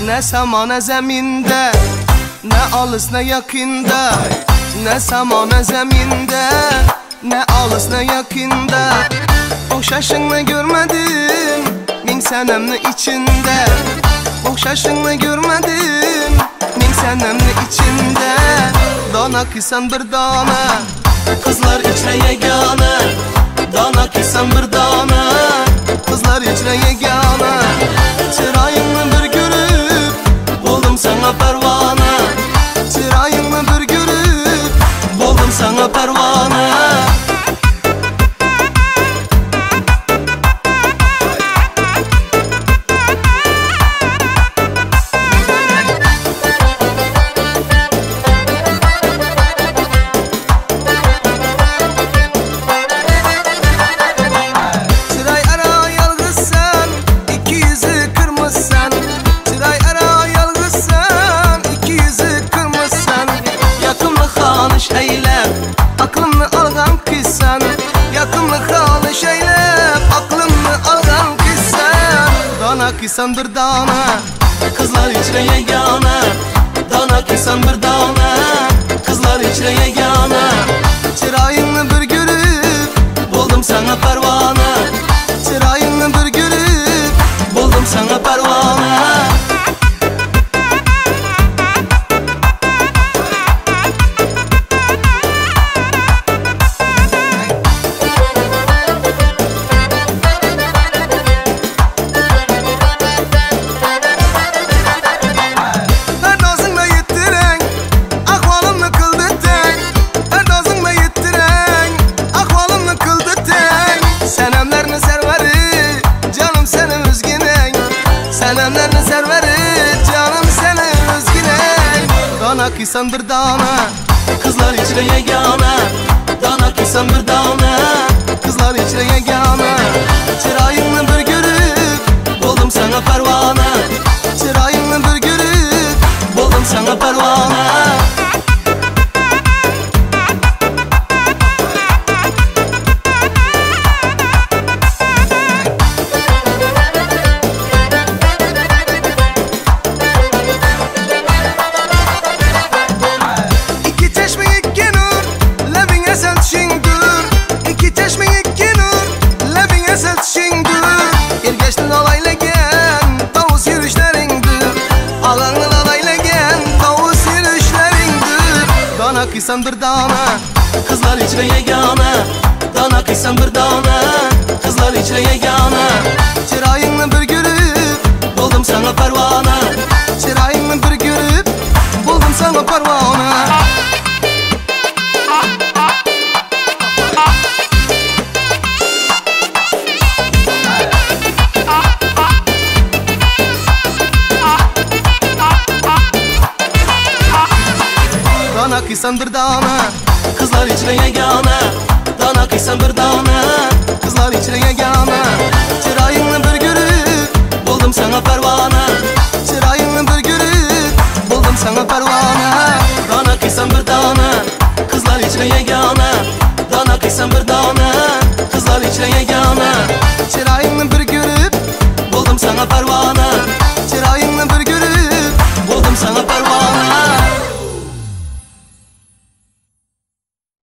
Ne sama ne zeminde, ne alız ne yakında. Ne sama ne zeminde, ne alız ne yakında. Oxşaşını görmedim, min senemni içinde. Oxşaşını görmedim, min senemni içinde. Dana kısan bir dana, kızlar içine yegane. Dana kısan bir dana, kızlar içine yegane. Çırayını bir görüp, buldum sana pervane. Çırayını bir görüp, buldum sana pervane. Aklımı algan kızsan, yakınlı kalış eylep. Aklımı algan kızsan, dana kızsan bir dana, kızlar içine yegane. Dana kızsan bir dana, kızlar içine yegane. Çırayını bir görüp, buldum sana pervane. Çırayını bir görüp, buldum sana pervane. Senemlerini serveri, canım senin özgüne. Dana kıysan bir dana, kızlar içine yegane. Dana kıysan bir dana, kızlar içine yegane. Çırayını bir görüp, buldum sana pervane. Çırayını bir görüp, buldum sana pervane. Ergeçtin alaylagen, tavus yürüyüşlerindir. Alanın alaylagen, tavus yürüyüşlerindir. Dana kıysan bir dana, kızlar içine yegane. Dana kıysan bir dana, kızlar içine yegane. Çırayını bir görüp, buldum sana pervane. Çırayını bir görüp, buldum sana pervane. Dana kıysan bir dana, kızlar içine yegane. Dana kıysan bir dana, kızlar içine yegane. Çırayını bir görüp, buldum sana pervane. Çırayını bir görüp, buldum sana pervane. Dana kıysan bir dana, kızlar içine yegane. Dana kıysan bir dana, kızlar içine yegane. Çırayını bir görüp, buldum sana pervane.